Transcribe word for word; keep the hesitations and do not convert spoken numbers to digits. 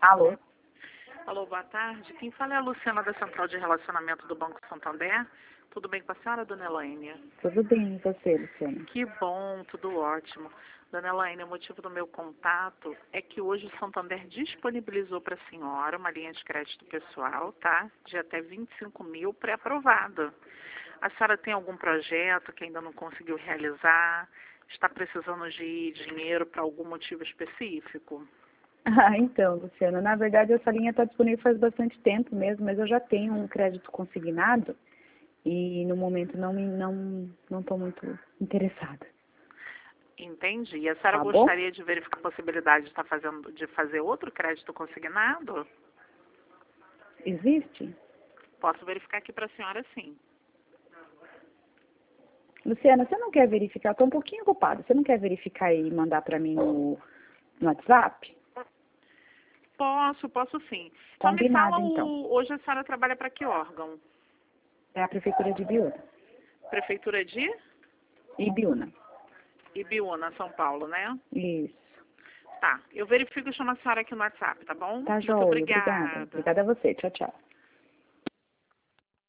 Alô? Alô, boa tarde. Quem fala é a Luciana da Central de Relacionamento do Banco Santander. Tudo bem com a senhora, dona Elaine? Tudo bem, e você, Luciana? Que bom, tudo ótimo. Dona Elaine, o motivo do meu contato é que hoje o Santander disponibilizou para a senhora uma linha de crédito pessoal, tá? De até vinte e cinco mil pré-aprovada. A senhora tem algum projeto que ainda não conseguiu realizar? Está precisando de dinheiro para algum motivo específico? Ah, então, Luciana, na verdade essa linha está disponível faz bastante tempo mesmo, mas eu já tenho um crédito consignado e no momento não me, não não estou muito interessada. Entendi. E a senhora Tá bom? gostaria de verificar a possibilidade de estar fazendo, de fazer outro crédito consignado? Existe? Posso verificar aqui para a senhora, sim. Luciana, você não quer verificar? Estou um pouquinho ocupada. Você não quer verificar e mandar para mim no, no WhatsApp? Posso, posso sim. Então me Combinado, fala, então. o, hoje a senhora trabalha para que órgão? É a Prefeitura de Ibiúna. Prefeitura de Ibiúna. Ibiúna, São Paulo, né? Isso. Tá, eu verifico e chamo a senhora aqui no WhatsApp, tá bom? Tá Muito joia, obrigada. obrigada. Obrigada a você. Tchau, tchau.